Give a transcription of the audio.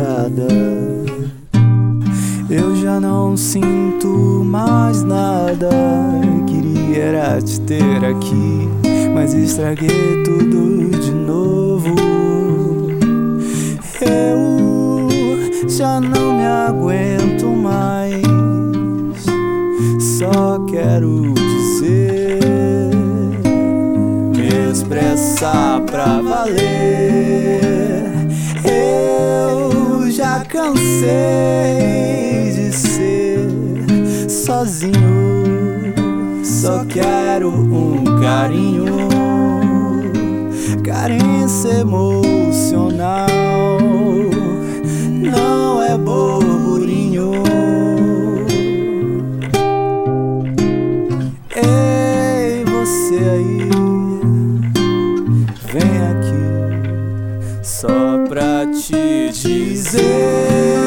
equivocada. Eu já não sinto mais nada. Queria era te ter aqui, mas estraguei tudo de novo. Eu já não me aguento mais. Só quero dizer, me expressar pra valer. Eu já cansei de ser sozinho. Só quero um carinho, carência emocional. Não é burburinho. Ei, você aí, vem aqui só pra te dizer